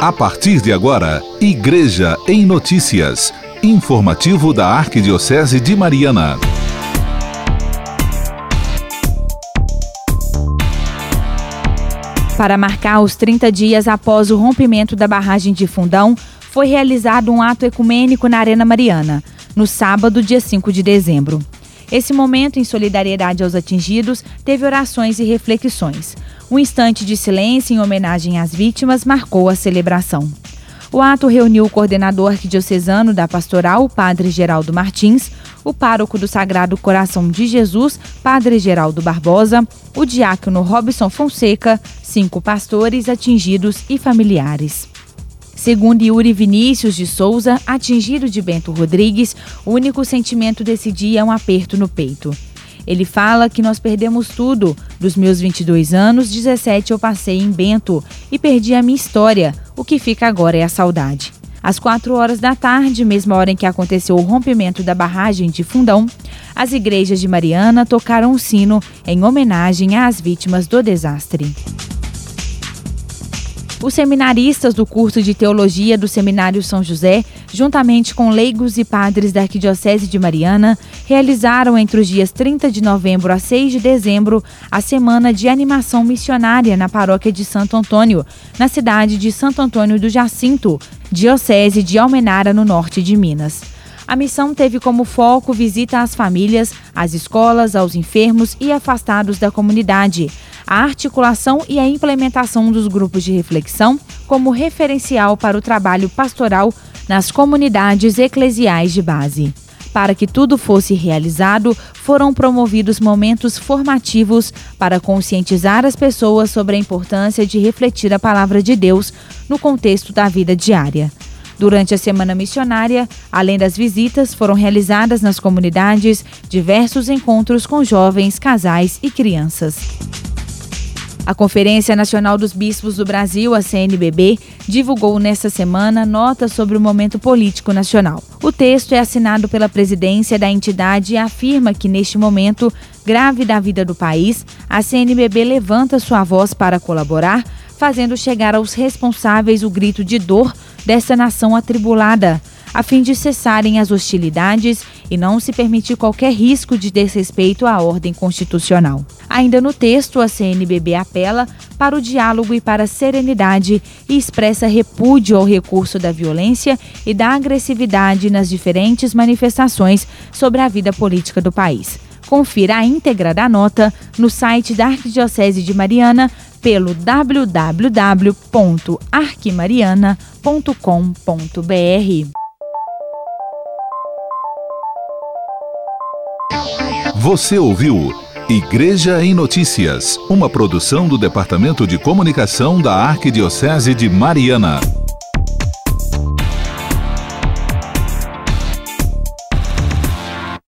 A partir de agora, Igreja em Notícias. Informativo da Arquidiocese de Mariana. Para marcar os 30 dias após o rompimento da barragem de Fundão, foi realizado um ato ecumênico na Arena Mariana, no sábado, dia 5 de dezembro. Esse momento, em solidariedade aos atingidos, teve orações e reflexões. Um instante de silêncio em homenagem às vítimas marcou a celebração. O ato reuniu o coordenador arquidiocesano da pastoral, o padre Geraldo Martins, o pároco do Sagrado Coração de Jesus, padre Geraldo Barbosa, o diácono Robson Fonseca, 5 pastores atingidos e familiares. Segundo Yuri Vinícius de Souza, atingido de Bento Rodrigues, o único sentimento desse dia é um aperto no peito. Ele fala que nós perdemos tudo. Dos meus 22 anos, 17 eu passei em Bento e perdi a minha história. O que fica agora é a saudade. Às 4 horas da tarde, mesma hora em que aconteceu o rompimento da barragem de Fundão, as igrejas de Mariana tocaram o sino em homenagem às vítimas do desastre. Os seminaristas do curso de Teologia do Seminário São José, juntamente com leigos e padres da Arquidiocese de Mariana, realizaram entre os dias 30 de novembro a 6 de dezembro a Semana de Animação Missionária na Paróquia de Santo Antônio, na cidade de Santo Antônio do Jacinto, Diocese de Almenara, no norte de Minas. A missão teve como foco visita às famílias, às escolas, aos enfermos e afastados da comunidade, a articulação e a implementação dos grupos de reflexão como referencial para o trabalho pastoral nas comunidades eclesiais de base. Para que tudo fosse realizado, foram promovidos momentos formativos para conscientizar as pessoas sobre a importância de refletir a palavra de Deus no contexto da vida diária. Durante a Semana Missionária, além das visitas, foram realizadas nas comunidades diversos encontros com jovens, casais e crianças. A Conferência Nacional dos Bispos do Brasil, a CNBB, divulgou nesta semana nota sobre o momento político nacional. O texto é assinado pela presidência da entidade e afirma que, neste momento grave da vida do país, a CNBB levanta sua voz para colaborar, fazendo chegar aos responsáveis o grito de dor dessa nação atribulada, a fim de cessarem as hostilidades e não se permitir qualquer risco de desrespeito à ordem constitucional. Ainda no texto, a CNBB apela para o diálogo e para a serenidade e expressa repúdio ao recurso da violência e da agressividade nas diferentes manifestações sobre a vida política do país. Confira a íntegra da nota no site da Arquidiocese de Mariana pelo www.arquimariana.com.br. Você ouviu Igreja em Notícias, uma produção do Departamento de Comunicação da Arquidiocese de Mariana.